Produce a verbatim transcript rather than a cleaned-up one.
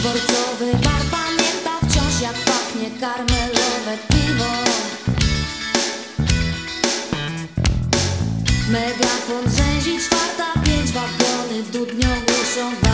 Dworcowy bar pamięta wciąż, jak pachnie karmelowe piwo. Megafon rzęzi czwarta, pięć wagony dudnią głuszą.